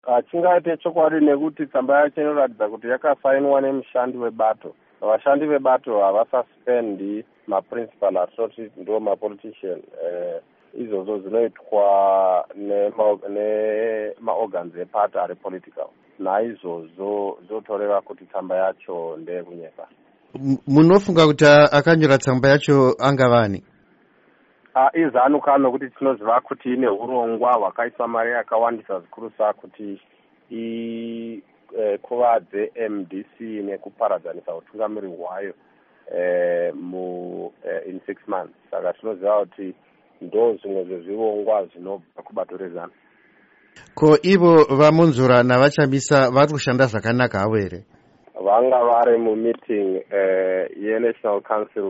Chingaite chokwadi nekuti tsamba yacho inoratidza kuti yakasainwa nemushandi webato. Vashandi vebato havasaspendi maprincipal atoti ndo mapolitician. Izvozvo zvinoitwa nemaorgans epati ari political. Naizvozvo zvotoreva kuti tsamba yacho ndeyekunyepa. Munofunga kuti akanyora tsamba yacho angavani? Izanuka nokuti tinoziva kuti ine urongwa hwakaiswa mari yakawandisa zvikuru kuti ikuvadze MDC nekuparadzanisa utungamiri hwayo in 6 months. Saka tinoziva kuti ndo zvimwe zvezvirongwa zvinobva kubato rezana. Ko ivo vamunzura navachamisa vari kushanda zvakanaka havo here? Vanga vari mumeeting yeNational Council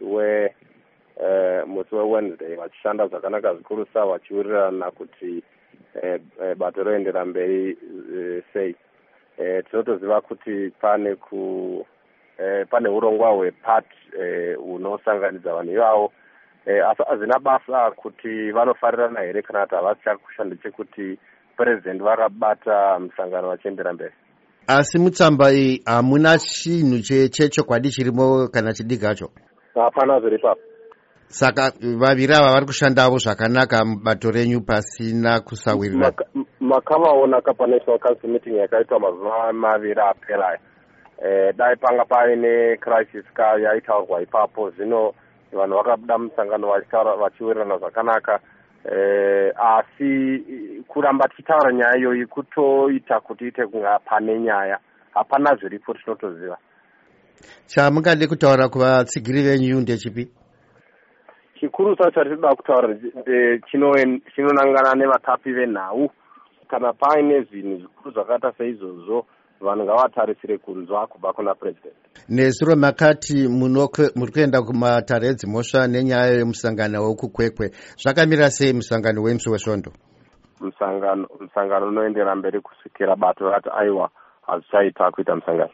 musi weWednesday vachishanda zvakanaka zvikuru vachiwirirana kuti bato roendera mberi sei. Tinotoziva kuti pane urongwa hwepati hunosanganidza vanhu ivavo. Asi hazvina basa kuti vanofarirana here kana kuti havasi chakushanda chekuti president vakabata musangano vachiendera mberi. Asi mutsamba iyi hamuna chinhu chechokwadi chirimo kana chidigacho? Hapana zviri ipapo. Saka vaviri ava vari kushandavo zvakanaka mubato renyu pasina kusawirira? Makavaona kapaNational Council meeting yakaitwa mazuva maviri apera. Dai panga paine crisis yaitaurwa ipapo. Zvino vanhu vakabuda musangano vachiwirirana zvakanaka. Asi kuramba tichitaura nyaya iyoyi kutoita kuti ite kunga pane nyaya. Hapana zviripo tinotoziva. Chamungade kutaura kuvatsigiri venyu ndechipi? Chikuru chacho tinoda kutaura chinonangana nevatapi venhau. Kana paine zvinhu zvikuru zvakaita seizvozvo vanhu ngavatarisire kunzwa kubva kuna president. Nezuro makati muri kuenda kumatare edzimhosva nenyaya yemusangano wekukwekwe. Zvakamira sei musangano wemusi wesvondo? Musangano unoendera mberi kusvikira bato rati aiwa hazvichaita kuita musangano.